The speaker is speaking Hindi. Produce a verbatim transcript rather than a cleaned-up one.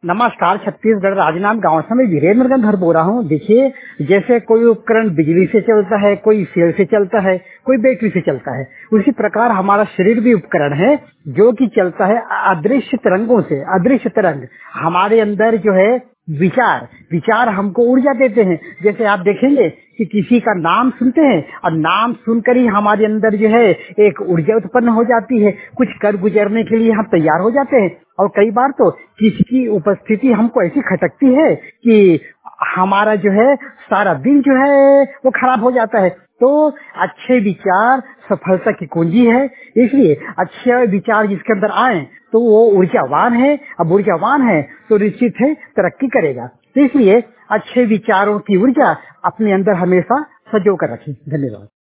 नमस्कार, छत्तीसगढ़ राजनांद गांव से मैं वीरेंद्र गंधर बोल रहा हूँ। देखिए, जैसे कोई उपकरण बिजली से चलता है, कोई सेल से चलता है, कोई बैटरी से चलता है, उसी प्रकार हमारा शरीर भी उपकरण है जो कि चलता है अदृश्य तरंगों से। अदृश्य तरंग हमारे अंदर जो है विचार विचार हमको ऊर्जा देते हैं। जैसे आप देखेंगे कि किसी का नाम सुनते हैं और नाम सुनकर ही हमारे अंदर जो है एक ऊर्जा उत्पन्न हो जाती है, कुछ कर गुजरने के लिए हम तैयार हो जाते हैं। और कई बार तो किसी की उपस्थिति हमको ऐसी खटकती है कि हमारा जो है सारा दिन जो है वो खराब हो जाता है। तो अच्छे विचार सफलता की कुंजी है, इसलिए अच्छे विचार जिसके अंदर आए तो वो ऊर्जावान है। अब ऊर्जावान है तो निश्चित है तरक्की करेगा। तो इसलिए अच्छे विचारों की ऊर्जा अपने अंदर हमेशा सजो कर रखें। धन्यवाद।